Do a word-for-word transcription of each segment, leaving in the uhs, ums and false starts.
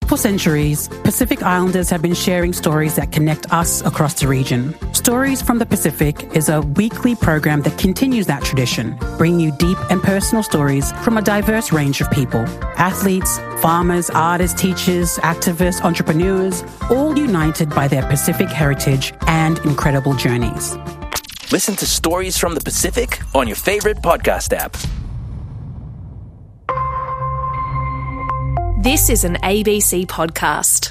For centuries, Pacific Islanders have been sharing stories that connect us across the region. Stories from the Pacific is a weekly program that continues that tradition, bringing you deep and personal stories from a diverse range of people. Athletes, farmers, artists, teachers, activists, entrepreneurs, all united by their Pacific heritage and incredible journeys. Listen to Stories from the Pacific on your favorite podcast app. This is an A B C podcast.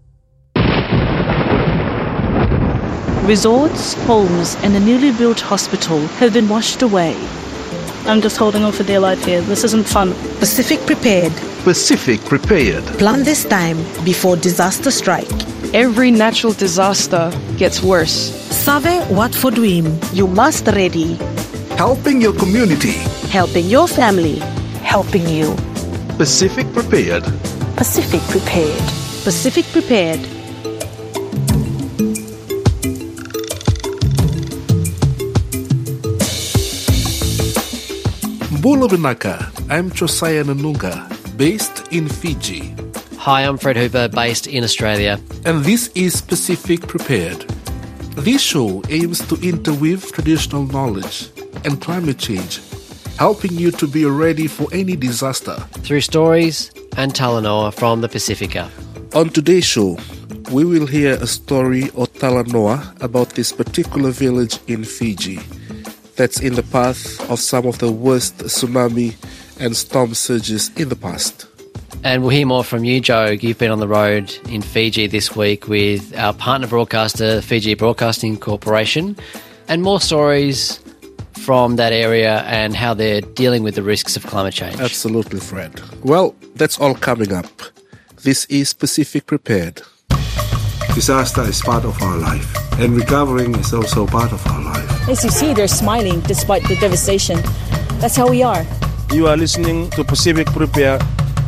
Resorts, homes and a newly built hospital have been washed away. I'm just holding on for dear life here. This isn't fun. Pacific Prepared. Pacific Prepared. Plan this time before disaster strike. Every natural disaster gets worse. Save what for dream. You must ready. Helping your community. Helping your family. Helping you. Pacific Prepared. Pacific Prepared. Pacific Prepared. Mbula Binaka, I'm Josiah Nanunga, based in Fiji. Hi, I'm Fred Hooper, based in Australia. And this is Pacific Prepared. This show aims to interweave traditional knowledge and climate change, helping you to be ready for any disaster. Through stories and talanoa from the Pacifica. On today's show, we will hear a story or talanoa about this particular village in Fiji that's in the path of some of the worst tsunami and storm surges in the past. And we'll hear more from you, Joe. You've been on the road in Fiji this week with our partner broadcaster, Fiji Broadcasting Corporation, and more stories from that area and how they're dealing with the risks of climate change. Absolutely, Fred. Well, that's all coming up. This is Pacific Prepared. Disaster is part of our life, and recovering is also part of our life. As you see, they're smiling despite the devastation. That's how we are. You are listening to Pacific Prepared.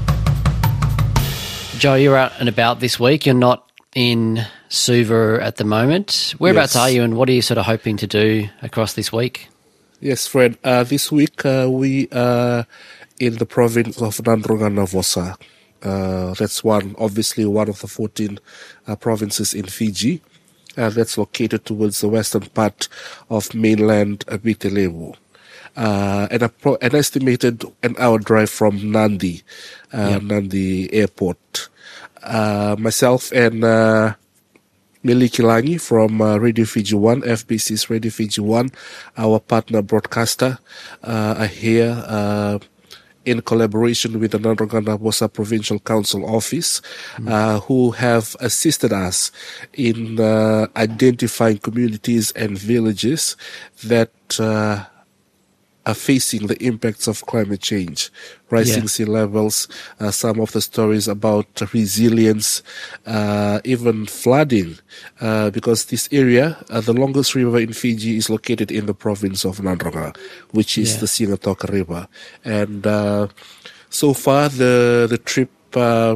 Joe, you're out and about this week. You're not in Suva at the moment. Whereabouts Yes. are you, and what are you sort of hoping to do across this week? Yes, Fred. Uh, this week uh, we are in the province of Nandrongana-Vosa. Uh, that's one, obviously one of the fourteen uh, provinces in Fiji. Uh, that's located towards the western part of mainland Viti Uh, and a pro- an estimated an hour drive from Nandi, uh, yep. Nandi Airport. Uh, myself and uh, Mili Kilangi from uh, Radio Fiji One, F B C's Radio Fiji One, our partner broadcaster, uh, are here uh, in collaboration with the Nandrongana-Vosa Provincial Council Office, mm. uh, who have assisted us in uh, identifying communities and villages that uh, are facing the impacts of climate change, rising yeah. sea levels, uh, some of the stories about resilience, uh, even flooding, uh, because this area, uh, the longest river in Fiji, is located in the province of Nandrongana, which is yeah. the Singatoka River. And uh, so far, the, the trip uh,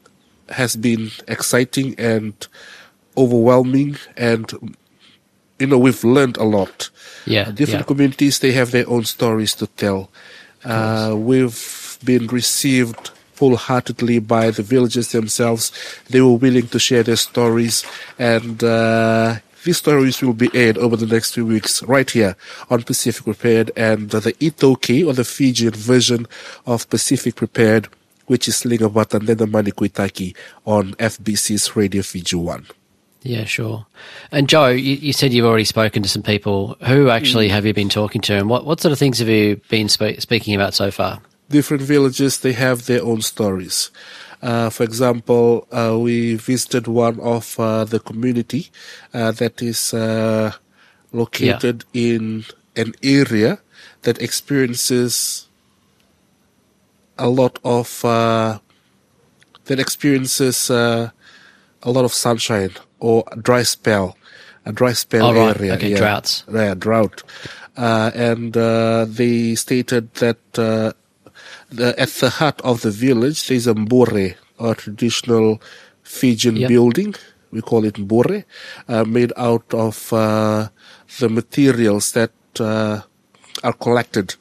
has been exciting and overwhelming, and you know, we've learned a lot. Yeah, uh, different yeah. communities, they have their own stories to tell. Uh, we've been received wholeheartedly by the villagers themselves. They were willing to share their stories, and uh, these stories will be aired over the next few weeks right here on Pacific Prepared, and uh, the Itoke, or the Fijian version of Pacific Prepared, which is Lingavata Nena Manikuitaki on F B C's Radio Fiji One. Yeah, sure. And Joe, you, you said you've already spoken to some people. Who actually mm. have you been talking to, and what, what sort of things have you been spe- speaking about so far? Different villages, they have their own stories. Uh, for example, uh, we visited one of uh, the community uh, that is uh, located yeah. in an area that experiences a lot of, uh, that experiences uh, a lot of sunshine, or a dry spell, a dry spell oh, right. area. Okay, yeah, droughts. Yeah, drought. Uh, and uh, they stated that uh, the, at the heart of the village, there's a mbure, or traditional Fijian yep. building. We call it mbure, uh, made out of uh, the materials that uh, are collected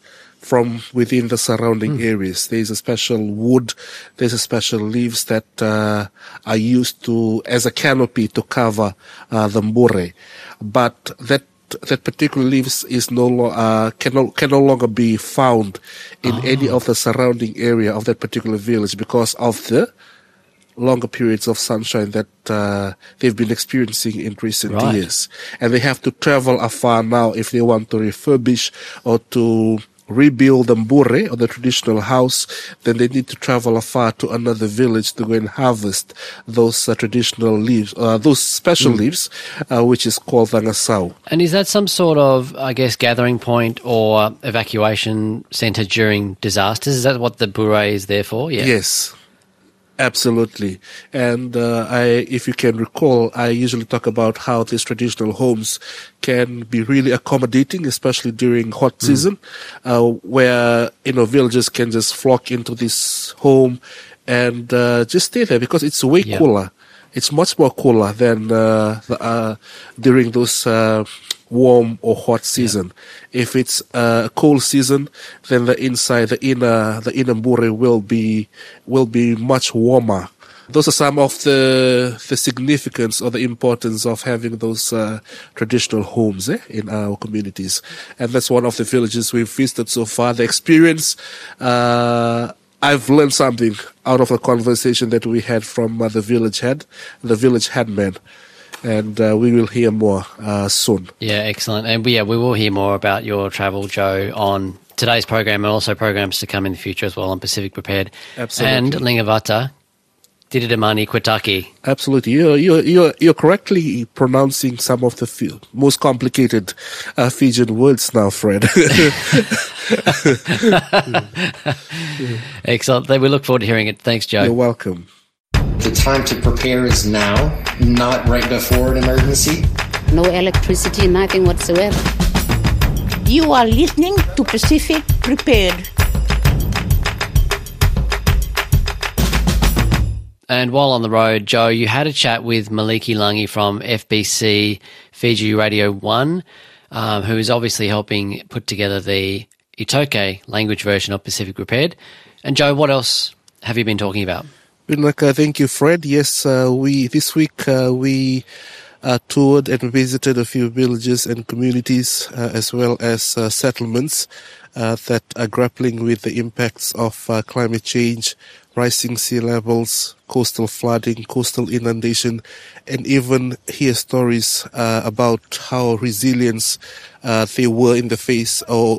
from within the surrounding Mm. areas. There's a special wood, there's a special leaves that uh, are used to as a canopy to cover uh, the mbure. But that that particular leaves is no lo- uh, can no, can no longer be found in Oh. any of the surrounding area of that particular village because of the longer periods of sunshine that uh, they've been experiencing in recent Right. years. And they have to travel afar now if they want to refurbish or to rebuild the mbure, or the traditional house. Then they need to travel afar to another village to go and harvest those uh, traditional leaves, uh, those special Mm. leaves, uh, which is called vangasau. And is that some sort of, I guess, gathering point or evacuation centre during disasters? Is that what the bure is there for? Yeah. Yes. Absolutely. And uh, I, if you can recall, I usually talk about how these traditional homes can be really accommodating, especially during hot season, uh, where, you know, villagers can just flock into this home and uh, just stay there because it's way Yeah. cooler. It's much more cooler than uh, the, uh, during those uh, warm or hot season. If it's a cold season, then the inside, the inner, the inner mbure will be will be much warmer. Those are some of the the significance or the importance of having those uh, traditional homes eh, in our communities, and that's one of the villages we've visited so far. The experience. Uh, I've learned something out of a conversation that we had from uh, the village head, the village headman, and uh, we will hear more uh, soon. Yeah, excellent. And we, yeah, we will hear more about your travel, Joe, on today's program and also programs to come in the future as well on Pacific Prepared. Absolutely. And Lingavata, Dididamani Kwitaki. Absolutely. You're, you're, you're, you're correctly pronouncing some of the fi- most complicated uh, Fijian words now, Fred. Excellent. We look forward to hearing it. Thanks, Joe. You're welcome. The time to prepare is now, not right before an emergency. No electricity, nothing whatsoever. You are listening to Pacific Prepared. And while on the road, Joe, you had a chat with Maliki Langi from F B C Fiji Radio one, um, who is obviously helping put together the Itoke language version of Pacific Prepared. And Joe, what else have you been talking about? Vinaka, thank you, Fred. Yes, uh, we this week uh, we uh, toured and visited a few villages and communities, uh, as well as uh, settlements uh, that are grappling with the impacts of uh, climate change, rising sea levels, coastal flooding, coastal inundation, and even hear stories uh, about how resilient uh, they were in the face or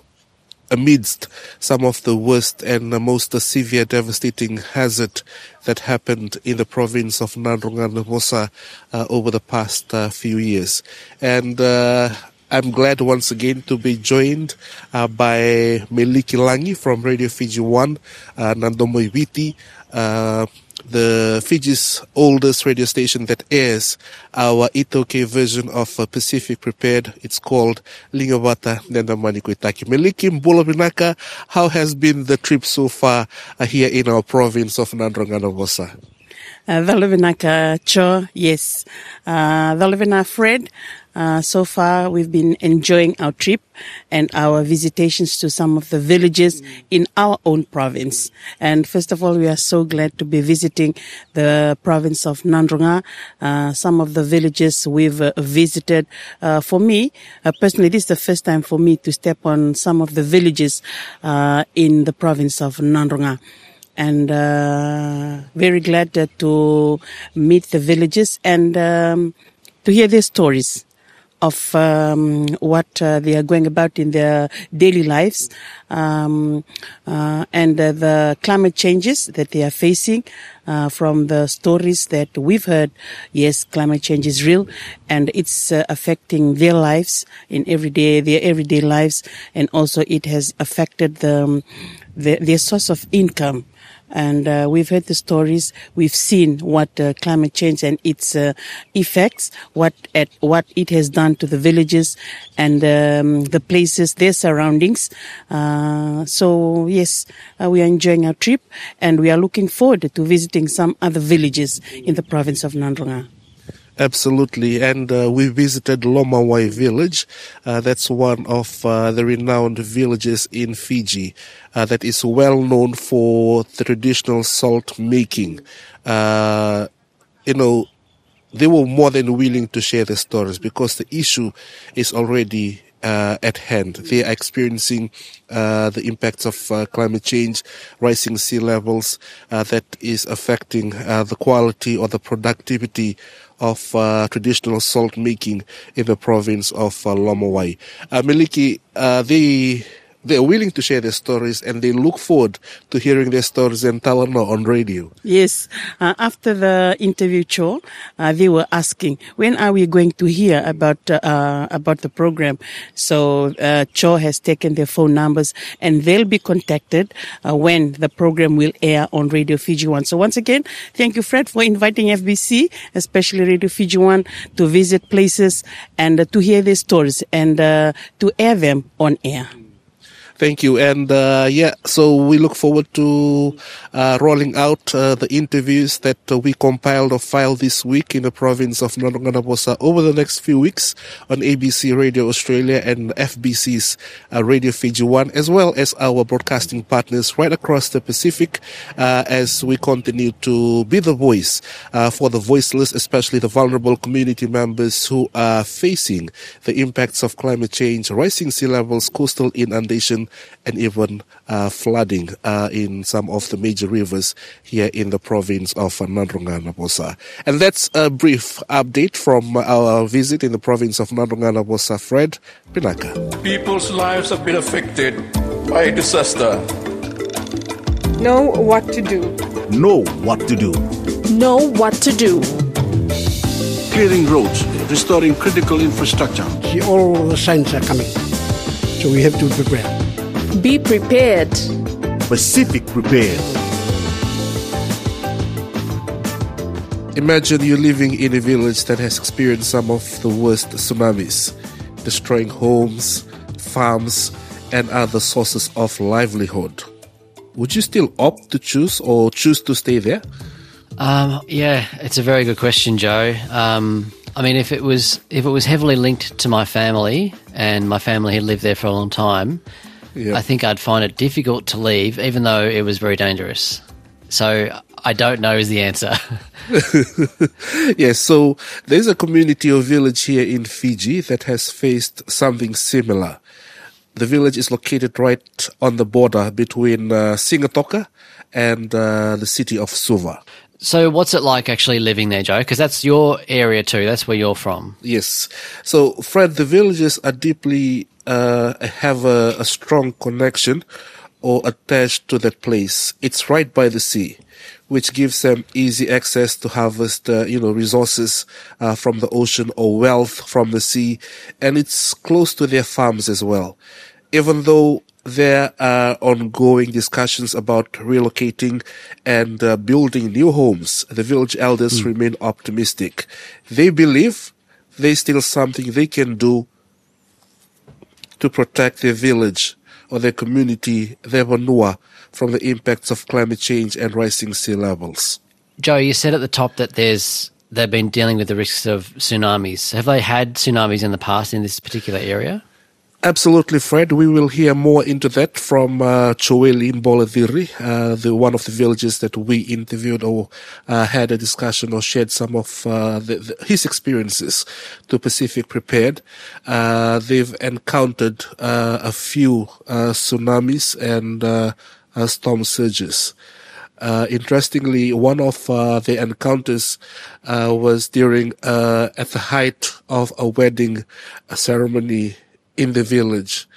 amidst some of the worst and the most severe devastating hazard that happened in the province of Nadrunga Namosa uh, over the past uh, few years. And uh, I'm glad once again to be joined uh, by Maliki Langi from Radio Fiji one, uh, Nandomo Iwiti, uh, the Fiji's oldest radio station that airs our Itoke version of uh, Pacific Prepared. It's called Lingavata Nendamani Koitaki. Maliki Mbula Binaka, how has been the trip so far uh, here in our province of Nadrunga Namosa? Uh, Valovinaka Cho, yes. Uh, Valovina Fred, uh, so far we've been enjoying our trip and our visitations to some of the villages in our own province. And first of all, we are so glad to be visiting the province of Nadrunga. Uh, some of the villages we've uh, visited. Uh, for me, uh, personally, this is the first time for me to step on some of the villages uh, in the province of Nadrunga. And uh, very glad uh, to meet the villagers and um, to hear their stories of um, what uh, they are going about in their daily lives, um, uh, and uh, the climate changes that they are facing. Uh, from the stories that we've heard, yes, climate change is real, and it's uh, affecting their lives in everyday their everyday lives, and also it has affected the, um, the their source of income. And uh, we've heard the stories, we've seen what uh, climate change and its uh, effects, what at what it has done to the villages and um, the places, their surroundings. Uh, so yes, uh, we are enjoying our trip, and we are looking forward to visiting some other villages in the province of Nadrunga. Absolutely, and uh, we visited Lomawai village. Uh, that's one of uh, the renowned villages in Fiji uh, that is well known for the traditional salt making. Uh, you know, they were more than willing to share their stories because the issue is already uh, at hand. They are experiencing uh, the impacts of uh, climate change, rising sea levels uh, that is affecting uh, the quality or the productivity of uh, traditional salt making in the province of uh, Lomawai. Uh, Miliki, uh, they they are willing to share their stories, and they look forward to hearing their stories and Talana on radio. Yes. Uh, after the interview, Cho, uh, they were asking, when are we going to hear about uh, about the program? So uh, Cho has taken their phone numbers, and they'll be contacted uh, when the program will air on Radio Fiji One. So once again, thank you, Fred, for inviting F B C, especially Radio Fiji One, to visit places and uh, to hear their stories and uh, to air them on air. Thank you. And uh, yeah, so we look forward to uh, rolling out uh, the interviews that uh, we compiled or filed this week in the province of Naronganabosa over the next few weeks on A B C Radio Australia and F B C's uh, Radio Fiji One, as well as our broadcasting partners right across the Pacific uh, as we continue to be the voice uh, for the voiceless, especially the vulnerable community members who are facing the impacts of climate change, rising sea levels, coastal inundation, and even uh, flooding uh, in some of the major rivers here in the province of uh, Naronganabosa. And that's a brief update from our visit in the province of Naronganabosa. Fred Pinaka. People's lives have been affected by disaster. Know what to do. Know what to do. Know what to do. Clearing roads, restoring critical infrastructure. See, all the signs are coming, so we have to prepare. Be prepared. Pacific prepared. Imagine you're living in a village that has experienced some of the worst tsunamis, destroying homes, farms, and other sources of livelihood. Would you still opt to choose or choose to stay there? Um, yeah, it's a very good question, Joe. Um, I mean, if it was if it was heavily linked to my family and my family had lived there for a long time, yeah. I think I'd find it difficult to leave, even though it was very dangerous. So I don't know is the answer. Yes, so there's a community or village here in Fiji that has faced something similar. The village is located right on the border between uh, Singatoka and uh, the city of Suva. So what's it like actually living there, Joe? Because that's your area too. That's where you're from. Yes. So, Fred, the villages are deeply, uh, have a, a strong connection or attached to that place. It's right by the sea, which gives them easy access to harvest, uh, you know, resources uh, from the ocean or wealth from the sea. And it's close to their farms as well. Even though there are ongoing discussions about relocating and uh, building new homes, the village elders mm. remain optimistic. They believe there's still something they can do to protect their village or their community, their vanua, from the impacts of climate change and rising sea levels. Joe, you said at the top that there's they've been dealing with the risks of tsunamis. Have they had tsunamis in the past in this particular area? Absolutely, Fred. We will hear more into that from uh, Choeli Mboladiri, uh, the one of the villages that we interviewed or uh, had a discussion or shared some of uh, the, the, his experiences to Pacific Prepared. Uh, they've encountered uh, a few uh, tsunamis and uh, uh, storm surges. Uh, interestingly, one of uh, the encounters uh, was during uh, at the height of a wedding a ceremony in the village.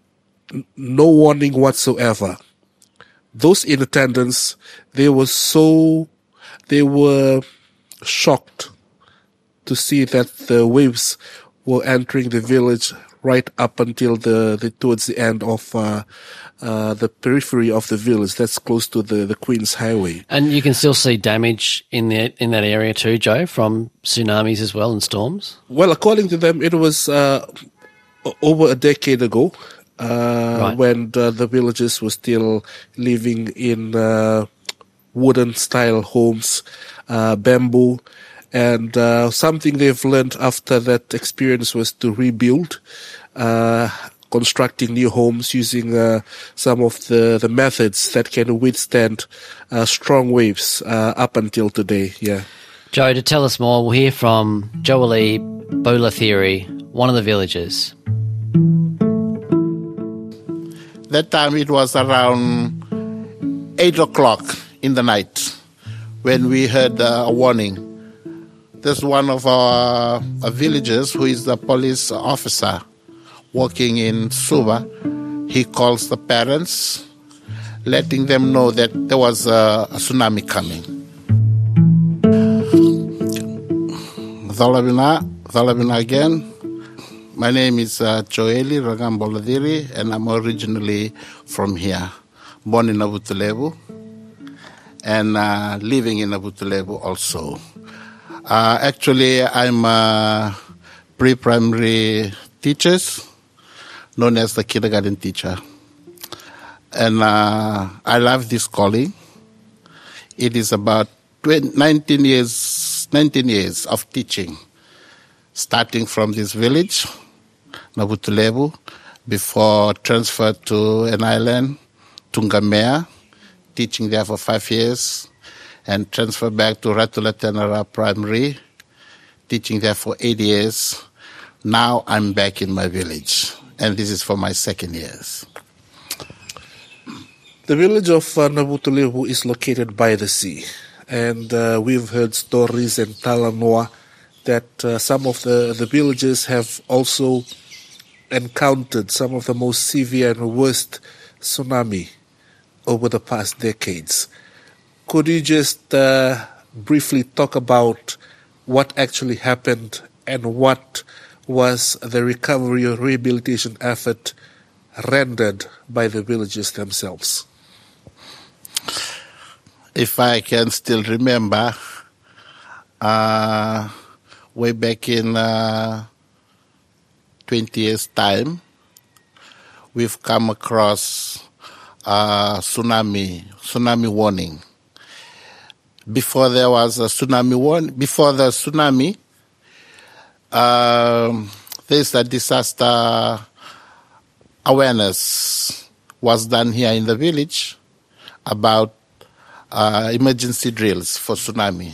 No warning whatsoever. Those in attendance, they were so, they were shocked to see that the waves were entering the village right up until the, the towards the end of uh, uh, the periphery of the village. That's close to the, the Queen's Highway. And you can still see damage in the in that area too, Joe, from tsunamis as well and storms? Well, according to them, it was Uh, over a decade ago, uh, right. when the, the villagers were still living in uh, wooden-style homes, uh, bamboo, And uh, something they've learned after that experience was to rebuild, uh, constructing new homes using uh, some of the, the methods that can withstand uh, strong waves uh, up until today. Yeah. Joe, to tell us more, we'll hear from Joeli Bolathiri, one of the villagers. That time it was around eight o'clock in the night when we heard uh, a warning. There's one of our, our villagers who is the police officer working in Suva. He calls the parents, letting them know that there was a, a tsunami coming. Thalabina, Thalabina again. My name is uh, Joeli Ragamboladiri, and I'm originally from here, born in Abutulevu, and uh, living in Abutulevu also. Uh, actually, I'm a pre-primary teacher, known as the kindergarten teacher. And uh, I love this calling. It is about twenty, nineteen years, nineteen years of teaching, starting from this village, Nabutulevu, before transfer to an island, Tungamea, teaching there for five years, and transfer back to Ratula Tenara Primary, teaching there for eight years. Now I'm back in my village, and this is for my second years. The village of uh, Nabutulevu is located by the sea, and uh, we've heard stories in Talanoa that uh, some of the, the villages have also encountered some of the most severe and worst tsunami over the past decades. Could you just uh, briefly talk about what actually happened and what was the recovery or rehabilitation effort rendered by the villagers themselves? If I can still remember, uh, way back in uh, twenty years' time, we've come across uh, tsunami, tsunami warning. Before there was a tsunami warning, before the tsunami, um, there's a disaster awareness was done here in the village about uh, emergency drills for tsunami.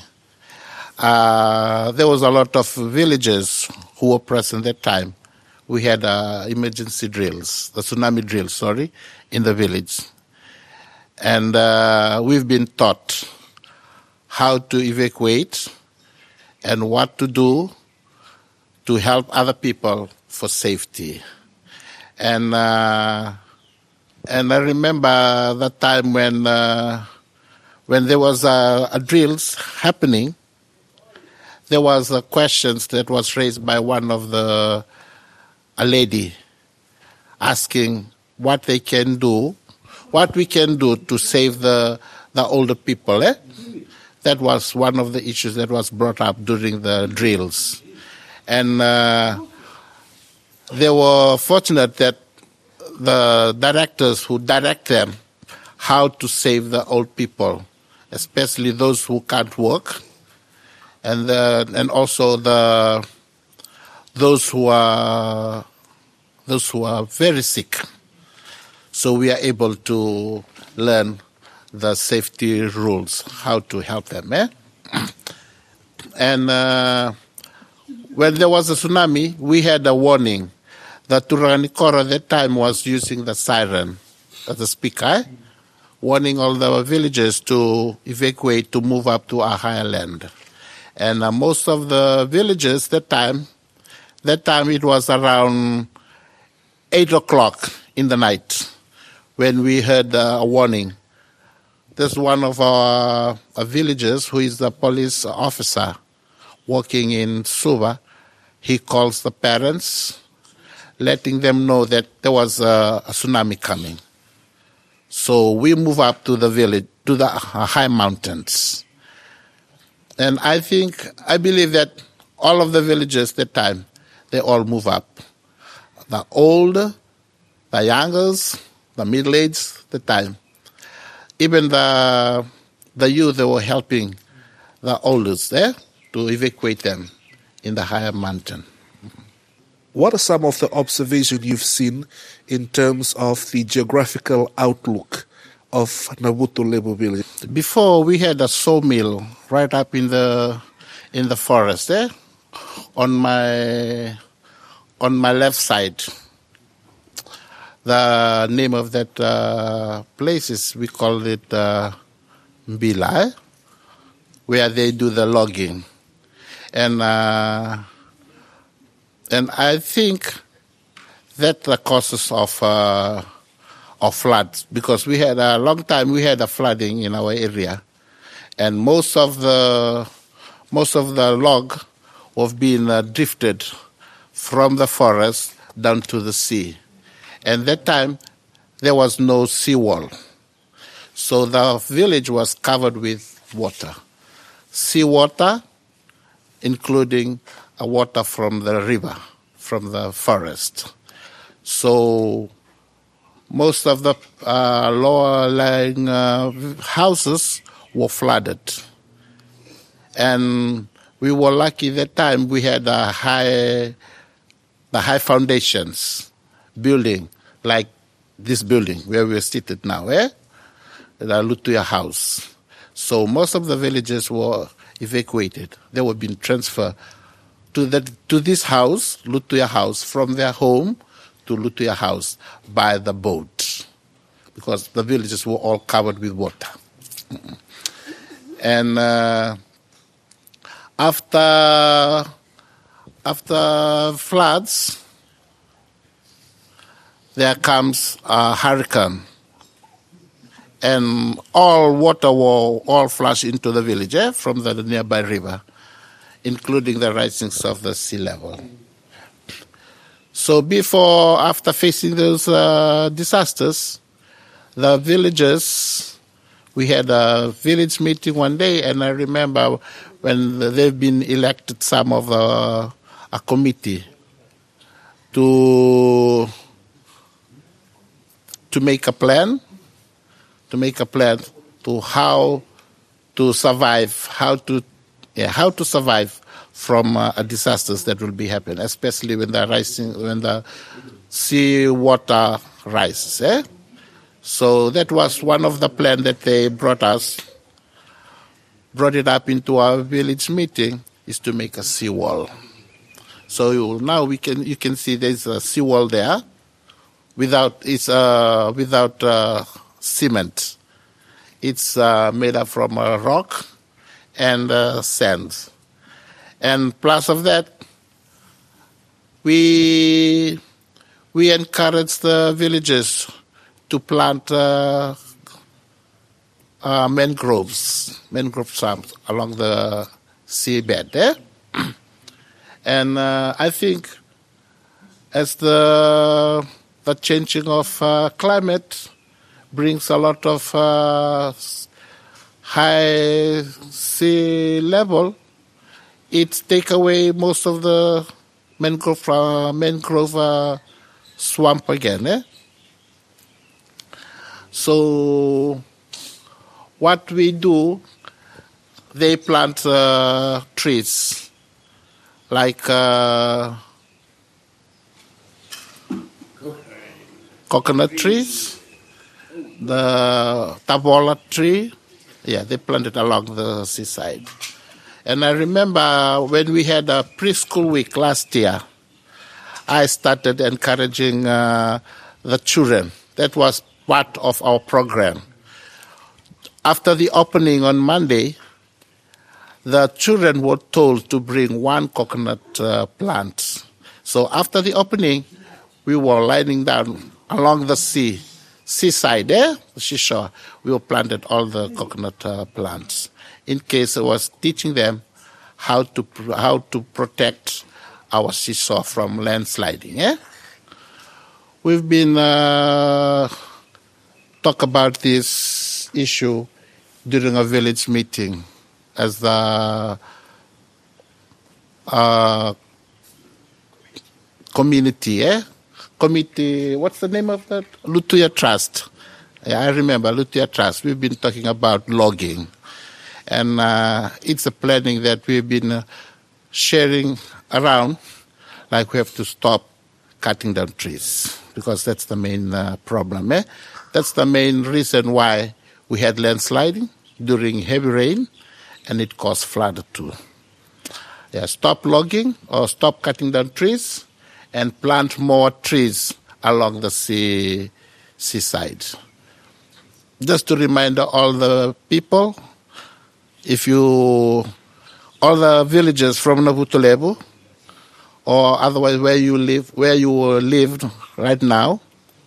Uh, there was a lot of villagers who were present at that time. We had uh, emergency drills, the tsunami drills, sorry, in the village. And uh, we've been taught how to evacuate and what to do to help other people for safety. And uh, and I remember that time when uh, when there was a, a drills happening, there was a questions that was raised by one of the a lady asking what they can do, what we can do to save the the older people. Eh? That was one of the issues that was brought up during the drills. And uh, they were fortunate that the directors who direct them how to save the old people, especially those who can't work, and the, and also the those who are those who are very sick. So we are able to learn the safety rules, how to help them. Eh? And uh, when there was a tsunami, we had a warning. The Turanikoro at that time was using the siren as a speaker, eh? warning all the villagers to evacuate, to move up to a higher land. And uh, most of the villages that time, that time it was around eight o'clock in the night when we heard uh, a warning. There's one of our, our villagers who is the police officer working in Suva. He calls the parents, letting them know that there was a, a tsunami coming. So we move up to the village, to the high mountains. And I think, I believe that all of the villagers at that time, they all move up. The old, the youngers, the middle-aged at the time. Even the the youth, they were helping the oldest there to evacuate them in the higher mountain. What are some of the observations you've seen in terms of the geographical outlook of Nabuto Lebo village? Before, we had a sawmill right up in the in the forest there, eh? on my on my left side. The name of that uh, place is, we call it uh, Mbila, eh? Where they do the logging. And uh, and I think that the causes of uh, of floods, because we had a long time we had a flooding in our area, and most of the most of the log have been uh, drifted from the forest down to the sea, and that time there was no seawall, so the village was covered with water, seawater, including uh, water from the river, from the forest. So most of the uh, lower-lying uh, houses were flooded. And we were lucky that time we had a high, the high foundations building, like this building where we're seated now, eh? The Lutuya house. So most of the villages were evacuated. They were being transferred to the to this house, Lutuya house, from their home to Lutuya house by the boat, because the villages were all covered with water. And uh, after after floods, there comes a hurricane, and all water will all flush into the village eh, from the nearby river, including the risings of the sea level. So before, after facing those uh, disasters, the villagers, we had a village meeting one day, and I remember when they've been elected some of uh, a committee to to make a plan, to make a plan to how to survive, how to yeah, how to survive from uh, disasters that will be happening, especially when the rising, when the sea water rises. Eh? So that was one of the plans that they brought us, brought it up into our village meeting, is to make a seawall. So you, now we can you can see there's a seawall there, without it's uh, without uh, cement. It's uh, made up from uh, rock and uh, sand. And plus of that, we we encourage the villagers to plant uh, uh, mangroves, mangrove swamps along the seabed there. Eh? And uh, I think as the the changing of uh, climate brings a lot of uh, high sea level, it take away most of the mangrove uh, mangrove uh, swamp again. Eh? So what we do, they plant uh, trees like uh, coconut trees, the tabola tree. Yeah, they planted along the seaside. And I remember when we had a preschool week last year, I started encouraging uh, the children. That was part of our program. After the opening on Monday, the children were told to bring one coconut uh, plant. So after the opening, we were lining down along the sea, seaside there, eh? the seashore. We were planted all the coconut uh, plants. In case I was teaching them how to how to protect our seashore from landsliding. Eh? We've been uh, talk about this issue during a village meeting as the uh, community, eh? Committee, what's the name of that? Lutuya Trust. Yeah, I remember Lutuya Trust. We've been talking about logging. And uh, it's a planning that we've been uh, sharing around, like we have to stop cutting down trees, because that's the main uh, problem. Eh? That's the main reason why we had landsliding during heavy rain, and it caused flood too. Yeah, stop logging or stop cutting down trees and plant more trees along the sea seaside. Just to remind all the people, if you, all the villagers from Navutulebu, or otherwise where you live, where you lived right now,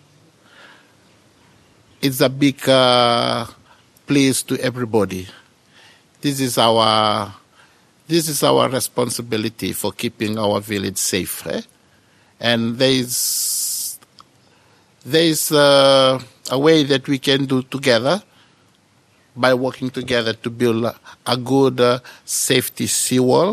it's a big uh, place to everybody. This is our, this is our responsibility for keeping our village safe. Eh? And there is, there is uh, a way that we can do together by working together to build a, a good uh, safety seawall.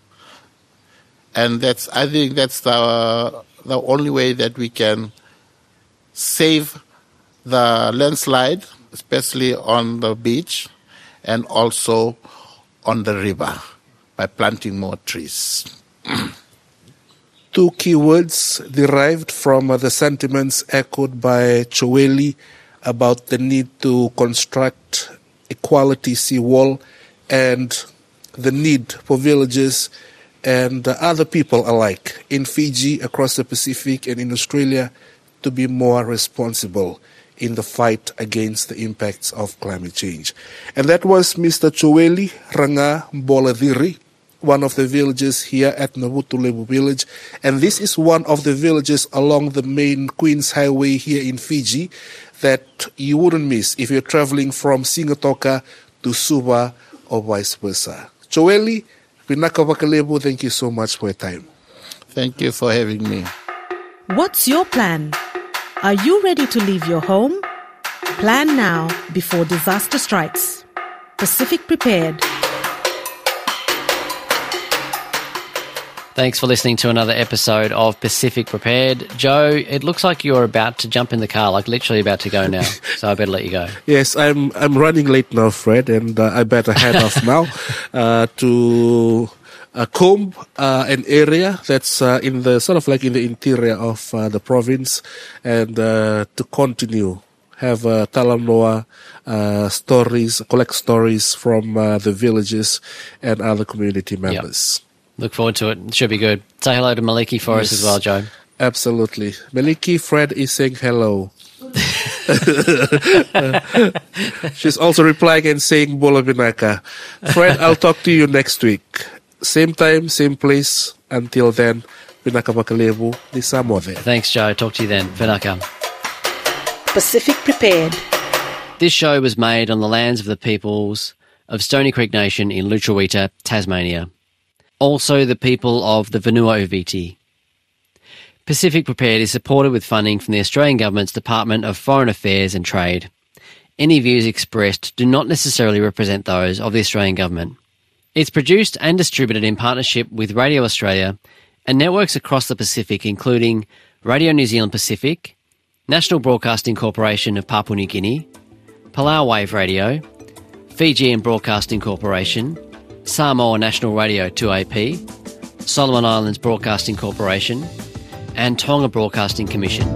And that's, I think that's the, the only way that we can save the landslide, especially on the beach and also on the river, by planting more trees. Two key words derived from uh, the sentiments echoed by Choeli about the need to construct a quality seawall and the need for villages and uh, other people alike in Fiji, across the Pacific, and in Australia to be more responsible in the fight against the impacts of climate change. And that was Mister Choeli Ranga Mboladiri, one of the villages here at Navutulebu village. And this is one of the villages along the main Queens Highway here in Fiji that you wouldn't miss if you're traveling from Singatoka to Suva or vice versa. Choeli, Vinaka Vakalebu, thank you so much for your time. Thank you for having me. What's your plan? Are you ready to leave your home? Plan now before disaster strikes. Pacific Prepared. Thanks for listening to another episode of Pacific Prepared. Joe, it looks like you're about to jump in the car, like literally about to go now. So I better let you go. Yes, I'm I'm running late now, Fred, and uh, I better head off now uh, to uh, comb uh, an area that's uh, in the sort of like in the interior of uh, the province, and uh, to continue have uh, Talanoa uh, stories, collect stories from uh, the villages and other community members. Yep. Look forward to it. It should be good. Say hello to Maliki for yes, us as well, Joe. Absolutely. Maliki, Fred is saying hello. She's also replying and saying Bola Binaka. Fred, I'll talk to you next week. Same time, same place. Until then, Binaka Bakalebu, di Samode. Thanks, Joe. Talk to you then. Binaka. Pacific Prepared. This show was made on the lands of the peoples of Stony Creek Nation in Lutruwita, Tasmania. Also the people of the Vanuatu. Pacific Prepared is supported with funding from the Australian Government's Department of Foreign Affairs and Trade. Any views expressed do not necessarily represent those of the Australian Government. It's produced and distributed in partnership with Radio Australia and networks across the Pacific, including Radio New Zealand Pacific, National Broadcasting Corporation of Papua New Guinea, Palau Wave Radio, Fijian Broadcasting Corporation, Samoa National Radio two A P, Solomon Islands Broadcasting Corporation, and Tonga Broadcasting Commission.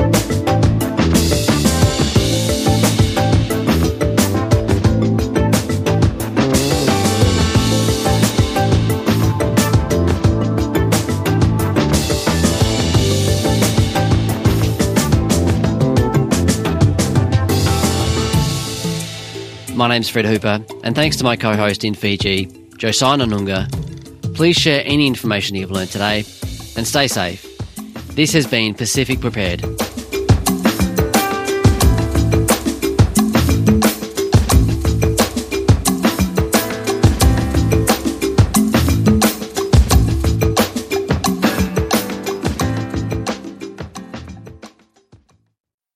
My name's Fred Hooper, and thanks to my co-host in Fiji, Josiah Nunga. Please share any information you've learned today, and stay safe. This has been Pacific Prepared.